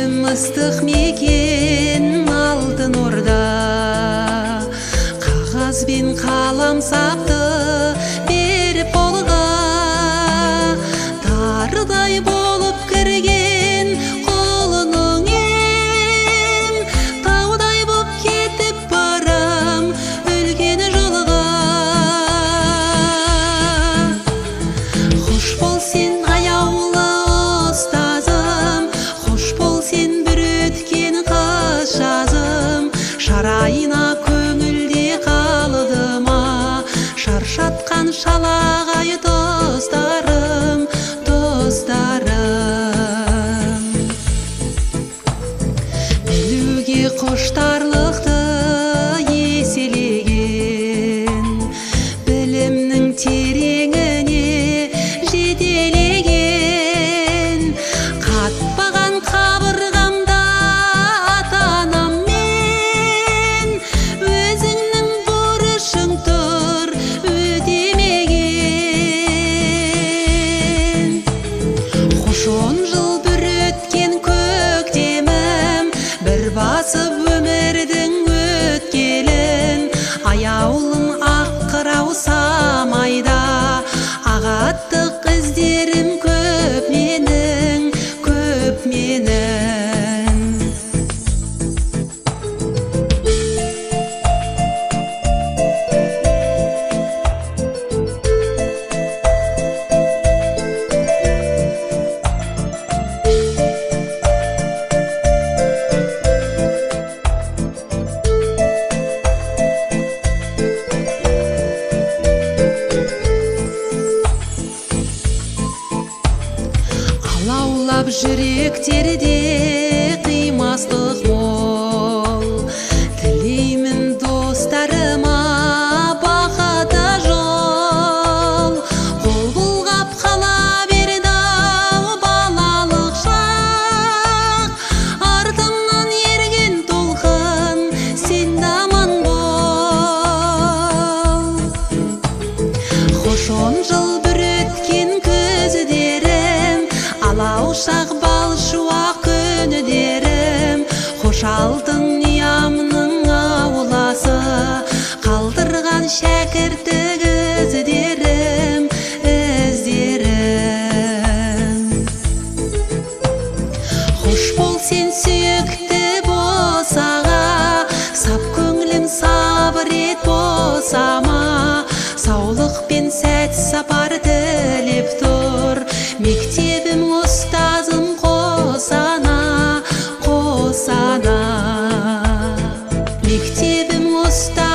жерім ыстық мекен алтын орда. Қағаз бен қалам сапты беріп қолға, тарыдай болып кірген қолының ем, таудай боп кетіп барам өлген жолға. Хош бол сен аяулы ұстазым, хош бол сен бір өткен қыс жазым, шарайына көңілде қалды ма шаршатқан шалағай достарым, достарым. Білуге құштарлықты еселеген, білімнің тереңіне жетелеген, қатпаған қабырғамда ата-анам мен, өзіңнің борышың тұр өтемеген. Хош 10 жыл бір өткен көктемім, бір басып өмірдің өткелін, аяулым ақ қырау самайда, ағаттық іздерім көп менің, көп менің. Алаулап жүректерде қимастық мол, тілеймін достарыма бақыты жол. Қол бұлғап қала берді ау балалық шақ, артымнан ерген толқын сен аман бол. Хош 10 жыл бір өткен көздерім, алау-шақ бал-шуақ күндерім, хош алтын ниямның ауласы, қалдырған шәкірттік іздерім, іздерім. Хош бол сен сүйікті босаға, сап көңілім сабыр ет босама, саулық пен сәт сапар тілеп тұр мектебім ұстазым қосана, қосана. Мектебім ұстазым